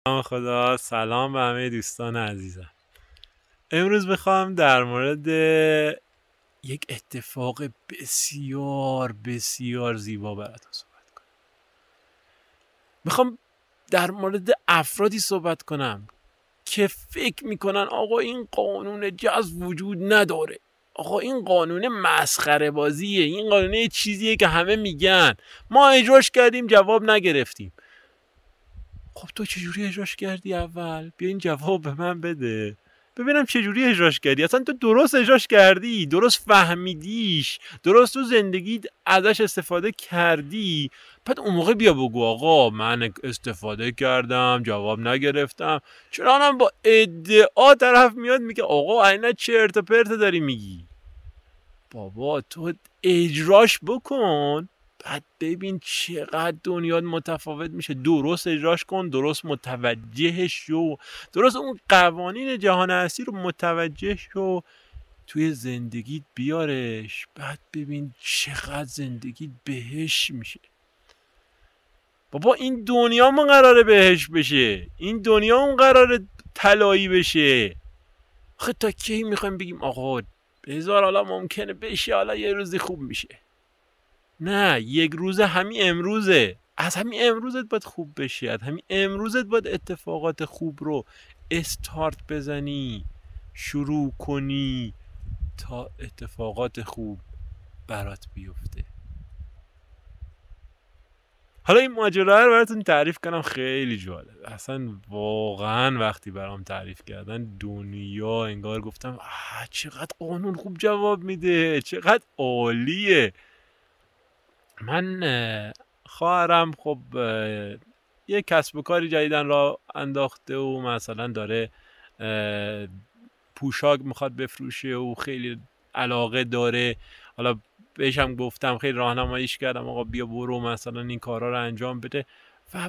خدا، سلام به همه دوستان عزیزم. امروز میخوام در مورد یک اتفاق بسیار بسیار زیبا براتون صحبت کنم. میخوام در مورد افرادی صحبت کنم که فکر میکنن آقا این قانون جذب وجود نداره، آقا این قانون مسخره بازیه، این قانون یه چیزیه که همه میگن، ما اجراش کردیم جواب نگرفتیم. خب تو چجوری اجراش کردی؟ اول بیا این جواب به من بده ببینم چجوری اجراش کردی. اصلا تو درست اجراش کردی؟ درست فهمیدیش؟ درست تو زندگیت ازش استفاده کردی؟ بعد اون موقع بیا بگو آقا من استفاده کردم جواب نگرفتم. چرا هم با ادعا طرف میاد میگه آقا اینا چرت و پرت داری میگی؟ بابا تو اجراش بکن، بعد ببین چقدر دنیا متفاوت میشه. درست اجراش کن، درست متوجهش شو، درست اون قوانین جهان هستی رو متوجه شو، توی زندگیت بیارش، بعد ببین چقدر زندگیت بهش میشه. بابا این دنیا ما قراره بهش بشه، این دنیا اون قراره طلایی بشه. آخه تا کی میخوایم بگیم آقا بذار حالا ممکنه بشه، حالا یه روزی خوب میشه؟ نه، یک روزه همین امروزه. از همین امروزت باید خوب بشی، از همین امروزت باید اتفاقات خوب رو استارت بزنی، شروع کنی تا اتفاقات خوب برات بیفته. حالا این ماجرا رو براتون تعریف کنم، خیلی جالب. اصلا واقعا وقتی برام تعریف کردن دنیا انگار گفتم چقدر قانون خوب جواب میده، چقدر عالیه. من خواهرم خب یه کسب و کاری جدیدن را انداخته و مثلا داره پوشاک میخواد بفروشه و خیلی علاقه داره. حالا بهش هم گفتم، خیلی راهنماییش کردم آقا بیا برو مثلا این کارا رو انجام بده و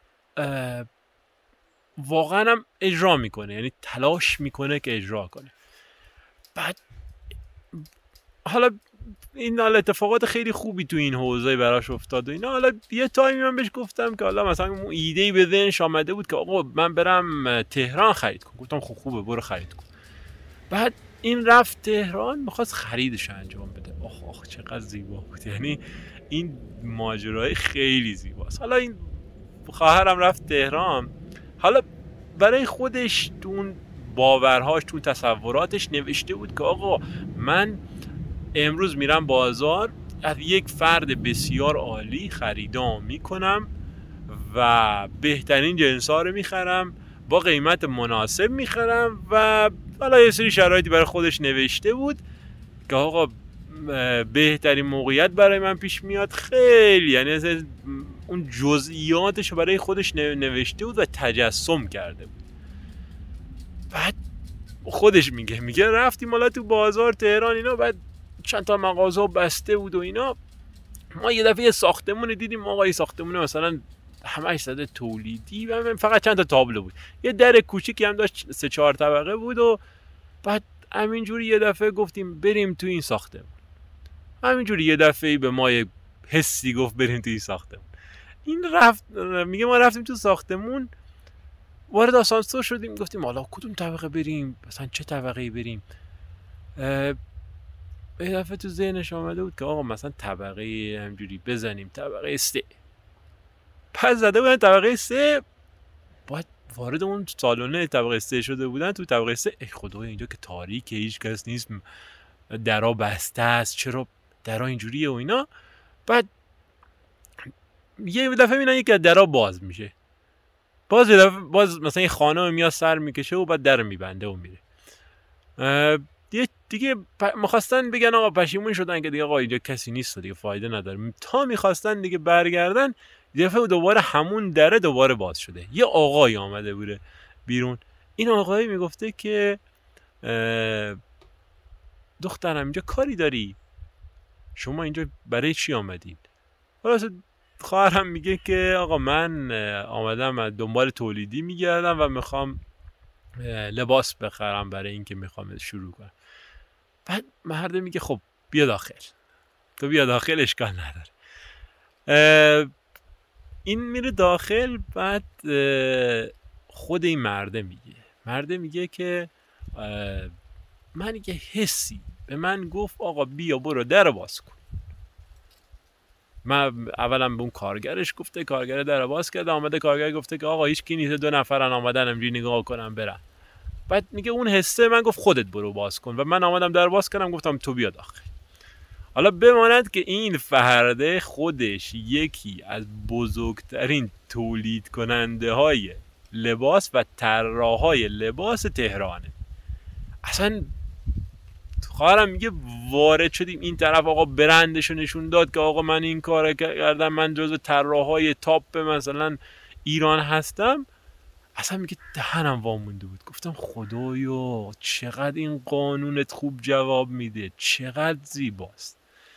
واقعا هم اجرا میکنه، یعنی تلاش میکنه که اجرا کنه. بعد حالا این اتفاقات خیلی خوبی تو این حوزه براش افتاد و اینا. حالا یه تایمی من بهش گفتم که حالا مثلا اون ایده‌ای به ذهنش آمده بود که آقا من برم تهران خرید کنم. گفتم خب خوبه برو خرید کن. بعد این رفت تهران میخواست خریدش انجام بده. آخ چقدر زیبا بود، یعنی این ماجرای خیلی زیباست. حالا این خواهرم رفت تهران، حالا برای خودش تو اون باورهاش تو تصوراتش نوشته بود که آقا من امروز میرم بازار، از یک فرد بسیار عالی خریدام میکنم و بهترین جنسا رو میخرم، با قیمت مناسب میخرم و حالا یه سری شرایطی برای خودش نوشته بود که آقا بهترین موقعیت برای من پیش میاد. خیلی یعنی اون جزئیاتش برای خودش نوشته بود و تجسم کرده بود. بعد خودش میگه رفتیم حالا تو بازار تهران اینا، بعد چند تا مغازه بسته بود و اینا. ما یه دفعه ساختمون دیدیم، آقا این ساختمون مثلا همش زده تولیدی و فقط چند تا تابلو بود، یه در کوچیکی هم داشت 3-4 طبقه بود. و بعد همینجوری یه دفعه گفتیم بریم تو این ساختمون. همینجوری یه دفعه به ما یه حسی گفت بریم تو این ساختمون. این رفت میگه ما رفتیم تو ساختمون، وارد آسانسور شدیم، گفتیم حالا کدوم طبقه بریم، مثلا چه طبقه‌ای بریم. یه دفعه تو ذهنش آمده بود که آقا مثلا طبقه همجوری بزنیم طبقه 3. پس زده بودن طبقه 3، باید وارد اون سالن طبقه 3 شده بودن. تو طبقه 3 ای خدای اینجا که تاریکه، هیچ کس نیست، درا بسته است، چرا درا اینجوریه و اینا. بعد یه دفعه میبینن یک درا باز میشه، باز مثلا یه خانم میاد سر میکشه و بعد در میبنده و میره. دیگه میخواستن بگن آقا پشیمون شدن که دیگه آقا اینجا کسی نیست دیگه فایده نداره. تا میخواستن دیگه برگردن، دفعه دوباره همون دره دوباره باز شده. یه آقایی آمده بوده بیرون. این آقایی میگفته که دخترم اینجا کاری داری؟ شما اینجا برای چی آمدید؟ خلاص خواهرم میگه که آقا من آمدم دنبال تولیدی میگردم و میخوام لباس بخرم برای اینکه میخوام شروع کنم. بعد مرد میگه خب بیا داخل. تو بیا داخل، اشکال نداره. این میره داخل. بعد خود این مرده میگه که من یه حسی به من گفت آقا بیا برو در باز کن. من اولا به اون کارگرش گفته، کارگر در باز کرده، آمده کارگر گفته که آقا هیچ کی نیست، 2 نفرن آمدن همجوری نگاه کنم برن. بعد میگه اون حسه من گفت خودت برو باز کن و من آمدم در باز کردم، گفتم تو بیا داخل. حالا بماند که این فرده خودش یکی از بزرگترین تولید کننده های لباس و طراحای لباس تهرانه. اصلا خواهرم میگه وارد شدیم این طرف، آقا برندشو نشون داد که آقا من این کار کردم، من جزو طراحای تاپ مثلا ایران هستم. اصلا میگه دهنم وامونده بود، گفتم خدایا چقدر این قانونت خوب جواب میده، چقدر زیباست.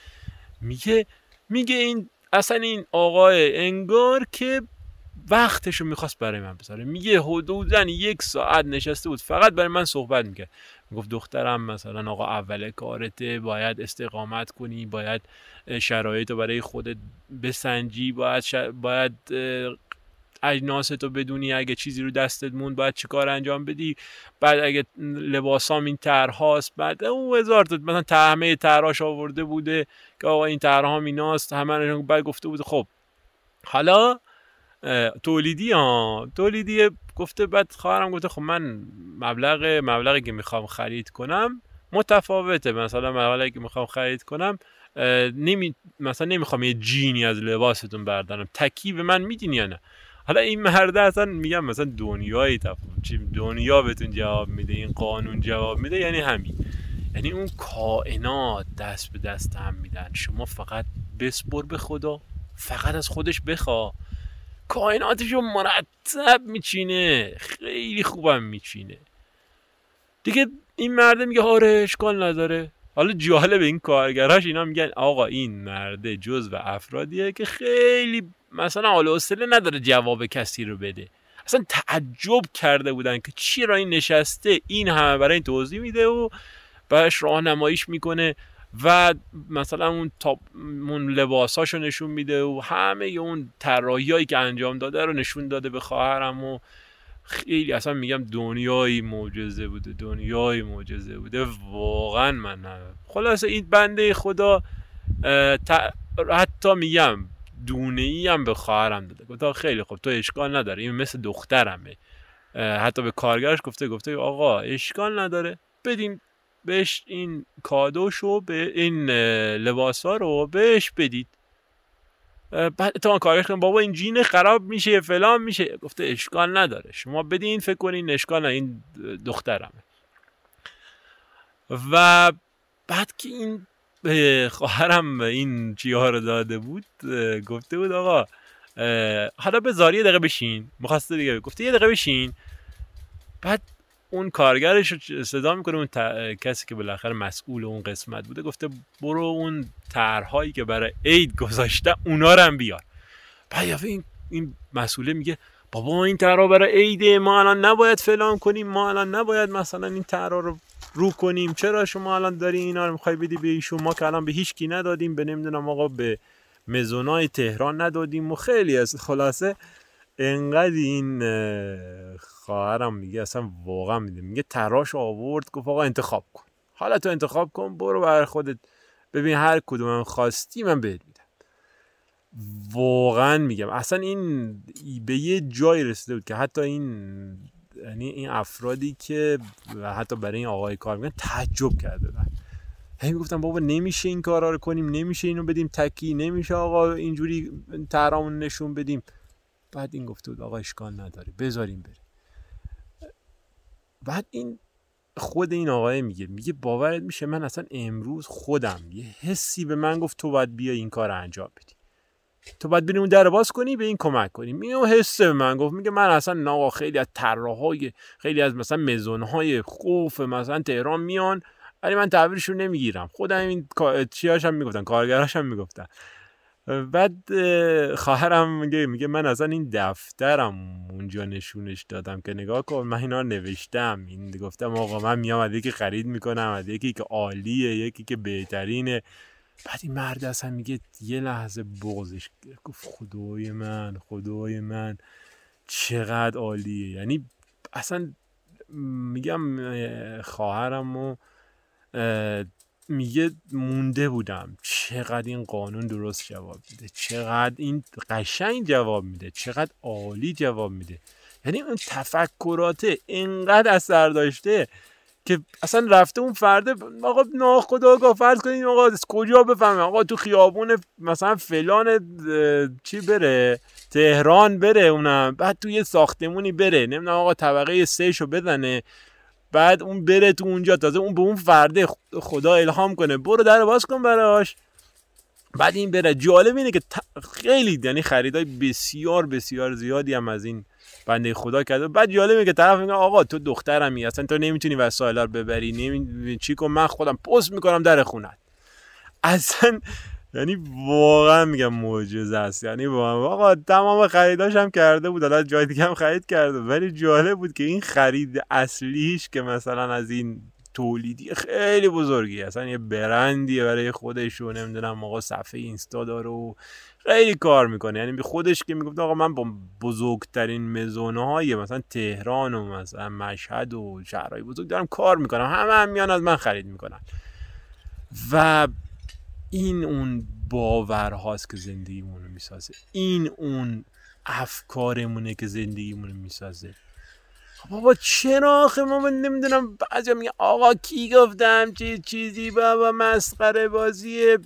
میگه این اصلا این آقای انگار که وقتشو میخواست برای من بذاره. میگه حدوداً 1 ساعت نشسته بود فقط برای من صحبت میکرد. میگفت دخترم مثلا آقا اول کارته، باید استقامت کنی، باید شرایطو برای خودت بسنجی، باید اجناستو بدونی، اگه چیزی رو دستت موند باید چه کار انجام بدی، بعد اگه لباسام این طرحاست، بعد اون هزار تا مثلا همه طرحاش آورده بوده که آقا این طرحام ایناست، همه بعد گفته بود خب حالا تولیدی گفته. بعد خواهرم گفته خب من مبلغی که میخوام خرید کنم متفاوته، مثلا مبلغی که میخوام خرید کنم مثلا نمیخوام یه جینی از لباستون بردارم، تکی به من میدین یا نه؟ حالا این مرده اصلا میگم مثلا دنیایی دنیا بهتون جواب میده، این قانون جواب میده، یعنی همین، یعنی اون کائنات دست به دست هم میدن، شما فقط بسپر به خدا، فقط از خودش بخوا، کائناتشو مرتب میچینه، خیلی خوبم میچینه دیگه. این مرده میگه آره اشکال نداره. حالا جالب این کارگراش اینا میگن آقا این مرده جزو افرادیه که خیلی مثلا حال و حوصله نداره جواب کسی رو بده. اصلا تعجب کرده بودن که چرا این نشسته این همه برای این توضیح میده و براش راهنماییش میکنه و مثلا اون لباساشو نشون میده و همه اون طراحیایی که انجام داده رو نشون داده به خواهرم و خیلی اصلا میگم دنیای معجزه بوده واقعا. من خلاصه این بنده خدا حتی میگم دونه‌ای هم به خواهرم داده، گفت خیلی خوب تو اشکال نداره، این مثل دخترمه. حتی به کارگرش گفته آقا اشکال نداره، بدین بهش این کادوشو، به این لباسا رو بهش بدید. بعد تو کارگرش کنم بابا این جین خراب میشه فلان میشه، گفته اشکال نداره شما بدین، فکر کنین اشکال نداره این دخترمه. و بعد که این خواهرم این چیه رو داده بود، گفته بود آقا حالا بذار یه دقیقه بشین، مخواسته دیگه گفته یه دقیقه بشین. بعد اون کارگرش رو صدا میکنه، اون کسی که بالاخره مسئول اون قسمت بوده، گفته برو اون طرحهایی که برای عید گذاشته اونا رو هم بیار. بعد این مسئوله میگه بابا این طرحها برای عیده، ما الان نباید فلان کنیم، ما الان نباید مثلا این طرحها رو کنیم، چرا شما الان داری اینا رو میخوای بدی به ایشون؟ ما که الان به هیچ کی ندادیم، به نمیدونم آقا به مزونای تهران ندادیم و خیلی از خلاصه انقدر این خواهرم میگه اصلا واقعا میگه طراحش آورد گفت آقا انتخاب کن، حالا تو انتخاب کن، برو برای خودت ببین هر کدومم خواستی من بهت میدم. واقعا میگم اصلا این به یه جای رسیده بود که حتی این افرادی که حتی برای این آقای کار میگن تعجب کرده بودن. همین گفتم بابا نمیشه این کارا رو کنیم، نمیشه اینو بدیم تکی، نمیشه آقا اینجوری طرحمون نشون بدیم. بعد این گفته بود آقا اشکال نداره بذاریم بره. بعد این خود این آقای میگه باورت میشه من اصلا امروز خودم یه حسی به من گفت تو باید بیا این کار انجام بدی، تو باید بریم اون در باز کنی، به این کمک کنی. میگه حس به من گفت، میگه من اصلا آقا خیلی از طراحای خیلی از مثلا مزونهای خوف مثلا تهران میان ولی من تعبیرشو نمیگیرم، خودم این چیاش هم میگفتن، کارگراش هم میگفتن. بعد خواهرم میگه من اصلا این دفترم اونجا نشونش دادم که نگاه کن من اینا نوشتم، این گفتم آقا من میام از یکی خرید میکنم، از یکی که عالیه، یکی که بهترینه. بعد این مرد اصلا میگه یه لحظه بغضش گفت خدای من چقدر عالیه، یعنی اصلا میگم خواهرمو میگه مونده بودم چقدر این قانون درست جواب میده، چقدر این قشنگ جواب میده، چقدر عالی جواب میده. یعنی اون تفکراته اینقدر اثر داشته که اصلا رفته اون فرده آقا ناخودآگاه فرض کنید آقا از کجا بفهمه آقا تو خیابون مثلا فلان چی بره تهران بره، اونم بعد تو یه ساختمونی بره نمیدونم آقا طبقه 3 شو بزنه، بعد اون بره تو اونجا، تازه اون به اون فرده خدا الهام کنه برو در باز کن براش، بعد این بره. جالب اینه که خیلی یعنی خریدای بسیار بسیار زیادی هم از این بنده خدا کرده. بعد جالبه که طرف میگه آقا تو دخترمی اصلا تو نمیتونی وسایل رو ببری، چی کن من خودم پست میکنم در خونت. اصلا یعنی واقعا میگم معجزه است. یعنی آقا تمام خریداش هم کرده بود، حالا جای دیگه هم خرید کرده، ولی جالب بود که این خرید اصلیش که مثلا از این تولیدی خیلی بزرگی اصلا یه برندیه برای خودش و نمیدونم آقا صفحه اینستا داره و خیلی کار میکنه. یعنی به خودش که میگفت آقا من با بزرگترین مزونه های مثلا تهران و مثلا مشهد و شهرهای بزرگ دارم کار میکنم، همه هم میان از من خرید میکنن. و این اون باورهاست که زندگیمونو میسازه، این اون افکارمونه که زندگیمونو میسازه. بابا چرا آخه ما نمیدونم بعضیا میگن آقا کی گفتم چیزی بابا مسخره بازیه.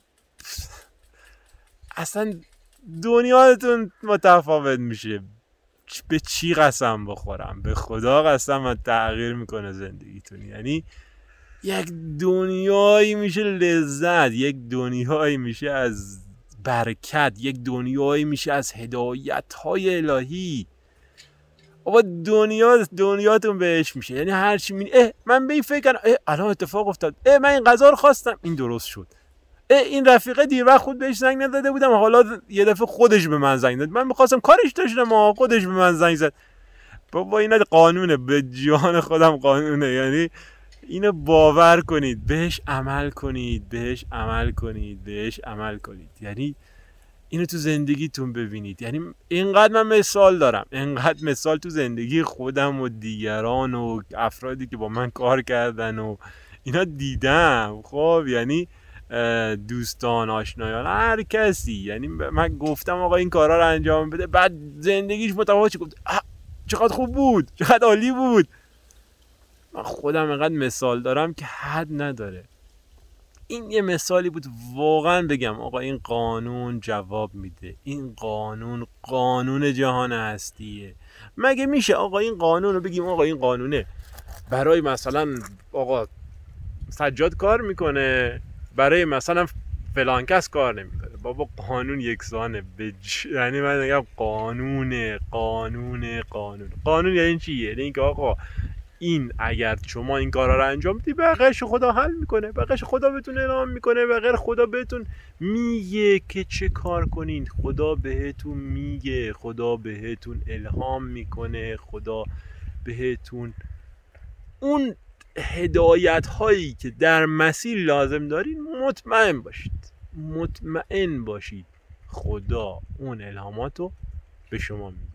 اصلا دنیاتون متفاوت میشه. به چی قسم بخورم؟ به خدا قسم تغییر میکنه زندگیتون. یعنی یک دنیایی میشه لذت، یک دنیایی میشه از برکت، یک دنیایی میشه از هدایت‌های الهی. بابا دنیاتون بهش میشه. یعنی هر چی من به این فکر کنم الان اتفاق افتاد، من این غذا رو خواستم این درست شد، این رفیقه دیر وقت خود بهش زنگ نداده بودم حالا یه دفعه خودش به من زنگ داد، من می‌خواستم کارش داشتم خودش به من زنگ زد. بابا این قانونه، به جان خودم قانونه. یعنی اینو باور کنید، بهش عمل کنید، بهش عمل کنید، بهش عمل کنید. یعنی اینو تو زندگیتون ببینید. یعنی اینقدر من مثال دارم، اینقدر مثال تو زندگی خودم و دیگران و افرادی که با من کار کردن و اینا دیدم. خب یعنی دوستان، آشنایان، هر کسی. یعنی من گفتم آقا این کارا رو انجام بده، بعد زندگیش متفاوت شد، گفت چقدر خوب بود، چقدر عالی بود. من خودم اینقدر مثال دارم که حد نداره. این یه مثالی بود واقعا بگم آقا این قانون جواب میده. این قانون جهان هستیه. مگه میشه آقا این قانون رو بگیم آقا این قانونه برای مثلا آقا سجاد کار میکنه، برای مثلا فلان کس کار نمیکنه؟ بابا قانون یکسانه. یعنی من میگم قانون یعنی چیه؟ یعنی اینکه آقا این اگر شما این کارا رو انجام بدی بقیه‌اش خدا حل میکنه، بقیه‌اش خدا بهتون الهام میکنه، بقیه خدا بهتون میگه که چه کار کنین، خدا بهتون میگه، خدا بهتون الهام میکنه، خدا بهتون اون هدایت هایی که در مسیر لازم دارین مطمئن باشید خدا اون الهاماتو به شما میده.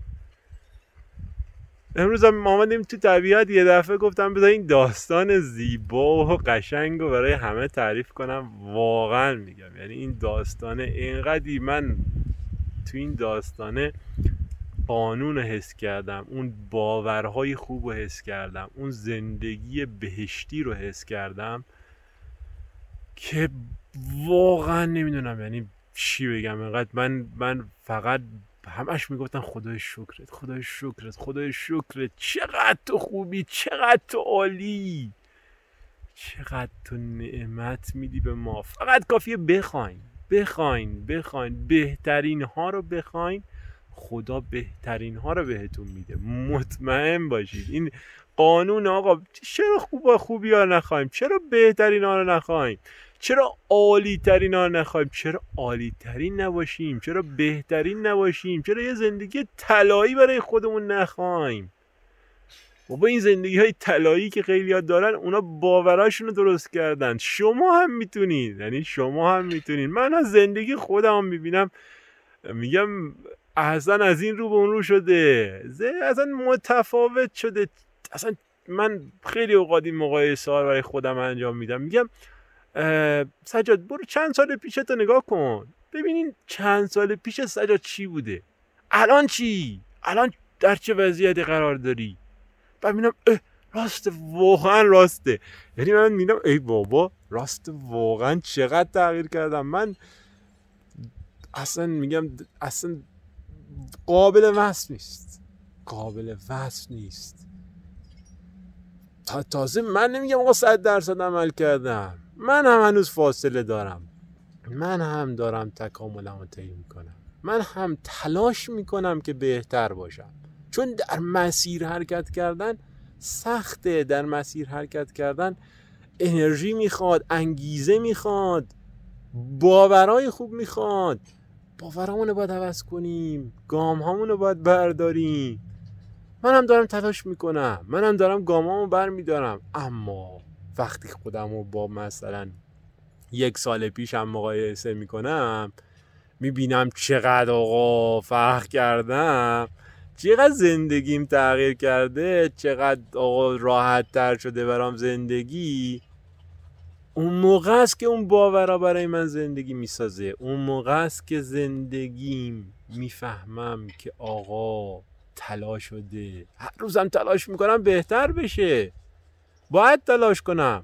امروز هم آمدیم تو طبیعت، یه دفعه گفتم بذار این داستان زیبا و قشنگ رو برای همه تعریف کنم. واقعا میگم یعنی این داستانه اینقدی من تو این داستانه قانون رو حس کردم، اون باورهای خوب رو حس کردم، اون زندگی بهشتی رو حس کردم که واقعا نمیدونم یعنی چی بگم. اینقدر من فقط همش میگفتن خدای شکرت، خدای شکرت، خدای شکرت، چقدر تو خوبی، چقدر تو عالی، چقدر تو نعمت میدی به ما. فقط کافیه بخواین بهترین ها رو بخواین، خدا بهترین ها رو بهتون میده. مطمئن باشید این قانون. آقا چرا خوبی ها نخوایم؟ چرا بهترین ها رو نخوایم؟ چرا عالی ترین ها نخوایم؟ چرا عالی ترین نباشیم؟ چرا بهترین نباشیم؟ چرا یه زندگی طلایی برای خودمون نخوایم؟ بابا این زندگی های طلایی که خیلی ها دارن اونا باوراشون رو درست کردن. شما هم میتونید، یعنی شما هم میتونید. من از زندگی خودم میبینم، میگم اصلا از این رو به اون رو شده، اصلا متفاوت شده. اصلا من خیلی اوقات این مقایسه ها برای خودم انجام میدم، میگم سجاد برو چند سال پیشتو نگاه کن، ببینین چند سال پیش سجاد چی بوده، الان چی، الان در چه وضعیتی قرار داری. بعد میبینم راسته، واقعا راسته. یعنی من میبینم ای بابا راسته، واقعا چقدر تغییر کردم من. اصلا میگم اصلا قابل وصف نیست، قابل وصف نیست. تازه من نمیگم آقا 100% عمل کردم، من هم هنوز فاصله دارم، من هم دارم تکاملمو طی میکنم، من هم تلاش میکنم که بهتر باشم. چون در مسیر حرکت کردن سخته، در مسیر حرکت کردن انرژی میخواد، انگیزه میخواد، باورهای خوب میخواد. باورامونو باید عوض کنیم، گامهامونو باید برداریم. من هم دارم تلاش میکنم، من هم دارم گامامو بر میدارم. اما وقتی خودمو با مثلا 1 سال پیشم مقایسه میکنم، میبینم چقدر آقا فرق کردم، چقدر زندگیم تغییر کرده، چقدر آقا راحت تر شده برام زندگی. اون موقع است که اون باورا برای من زندگی میسازه. اون موقع است که زندگیم میفهمم که آقا تلاش شده، هر روزم تلاش میکنم بهتر بشه، باید تلاش کنم.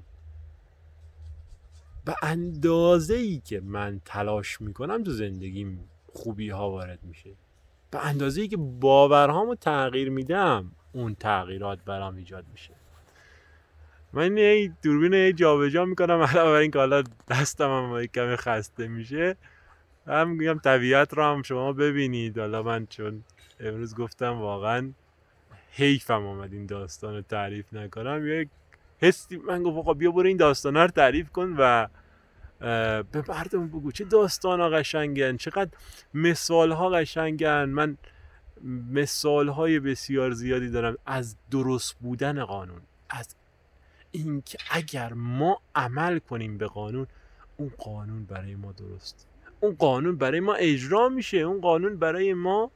به اندازه‌ای که من تلاش میکنم تو زندگیم خوبی ها وارد میشه، به اندازه‌ای که باورهامو تغییر میدم اون تغییرات برام ایجاد میشه. من یه دوربین جابجا میکنم علاوه بر این که حالا دستم هم کمی خسته میشه، هم میگم طبیعت رو هم شما ببینید. حالا من چون امروز گفتم واقعا حیفم آمد این داستان رو تعریف نکنم، یک حسی من گفت آقا بیا برو این داستان رو تعریف کن و به مردم بگو چه داستان ها قشنگن، چقدر مثال ها قشنگن. من مثال های بسیار زیادی دارم از درست بودن قانون، از اینکه اگر ما عمل کنیم به قانون، اون قانون برای ما درست، اون قانون برای ما اجرا میشه، اون قانون برای ما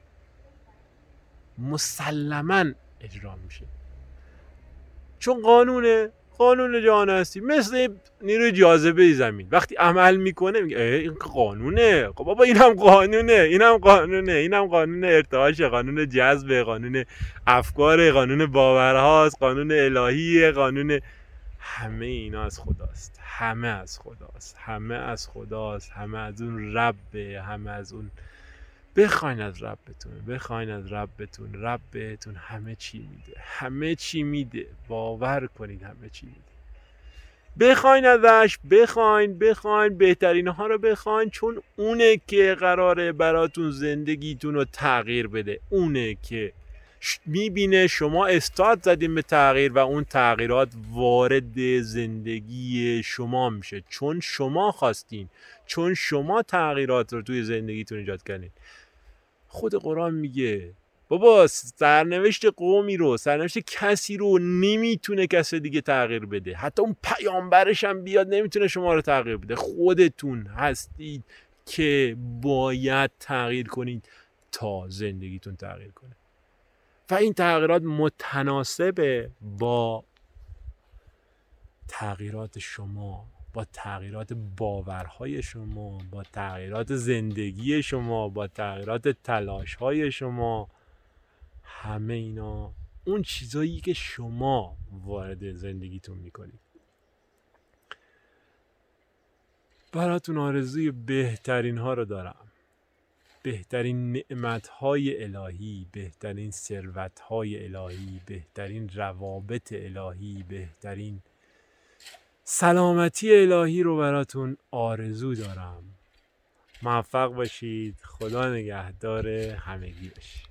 مسلماً اجرا میشه. چون قانون جهان هستی مثل نیروی جاذبه زمین، وقتی عمل میکنه میگه این قانونه، خب بابا اینم قانونه، اینم قانونه، اینم قانون ارتعاش، قانون جذب، قانون افکار، قانون باورهاست، قانون الهیه، قانون همه اینا از خداست، همه از خداست، همه از خداست، همه از اون ربه، همه از اون. بخواین از ربتون، بخواین از ربتون، رب بهتون همه چی میده، همه چی میده، باور کنید همه چی میده. بخواین ازش، بخواین بهترین ها رو بخواین، چون اونه که قراره براتون زندگیتون رو تغییر بده، اونه که میبینه شما استارت زدین به تغییر و اون تغییرات وارد زندگی شما میشه، چون شما خواستین، چون شما تغییرات رو توی زندگیتون ایجاد کردین. خود قرآن میگه بابا سرنوشت قومی رو، سرنوشت کسی رو نمیتونه کسی دیگه تغییر بده، حتی اون پیامبرش هم بیاد نمیتونه شما رو تغییر بده. خودتون هستید که باید تغییر کنید تا زندگیتون تغییر کنه و این تغییرات متناسبه با تغییرات شما، با تغییرات باورهای شما، با تغییرات زندگی شما، با تغییرات تلاشهای شما. همه اینا اون چیزایی که شما وارد زندگیتون میکنید. براتون آرزوی بهترین ها رو دارم، بهترین نعمتهای الهی، بهترین ثروتهای الهی، بهترین روابط الهی، بهترین سلامتی الهی رو براتون آرزو دارم. موفق باشید. خدا نگهدار همگی باشید.